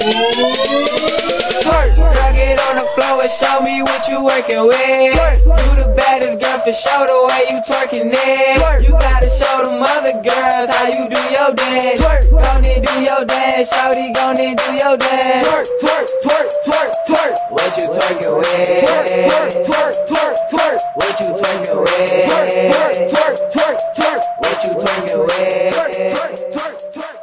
Twerk, girl, get on the floor and show me what you working with. You the baddest girl for sure, the way you twerking it. You gotta show them other girls how you do your dance. Gon' and do your dance, shawty, gon' and do your dance. Twerk, twerk, twerk, twerk, twerk. What you twerking with? Twerk, twerk, twerk, twerk. What you twerking with? Twerk, twerk, twerk, twerk, twerk. What you twerking with? Twerk, twerk, twerk, twerk.